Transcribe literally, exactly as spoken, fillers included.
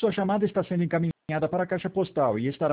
sua chamada está sendo encaminhada para a caixa postal e estará